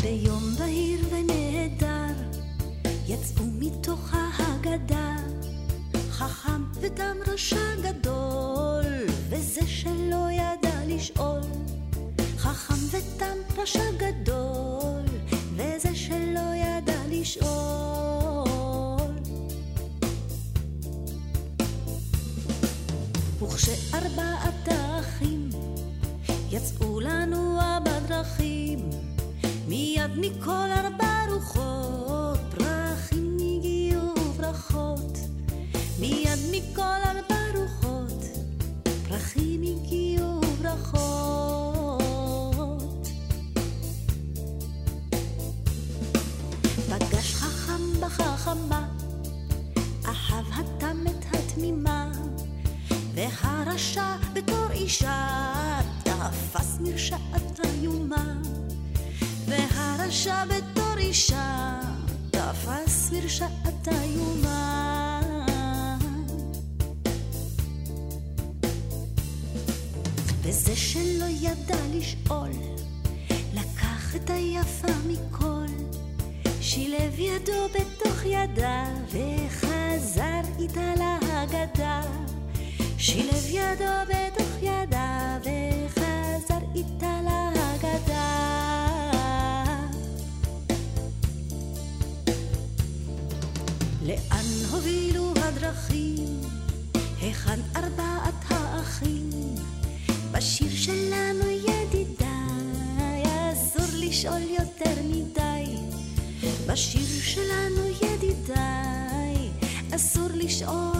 ביום בהיר ונהדר יצאו מתוך ההגדה חכם ותם רשע גדול, וזה שלא ידע לשאול. חכם ותם רשע גדול, וזה שלא ידע לשאול. וכשארבעת האחים יצאו לנוע בדרכים, מיד מכל ארבע רוחות פרחים הגיעו ברכות. מיד מכל ארבע רוחות פרחים הגיעו ברכות. פגש חכם בחכמה, אהב התם את התמימה, והרשע בתור אישה תפס מרשעת איומה. והרשע בתור אישה תפס מרשעת איומה. וזה שלא ידע לשאול לקח את היפה מכל, שילב ידו בתוך ידה וחזר איתה להגדה. שילב ידו בתוך ידה וחזר איתה להגדה. לאן הובילו הדרכים? היכן ארבעת האחים? בשיר שלנו ידידיי אסור לשאול יותר מדי. בשיר שלנו ידידיי אסור לשאול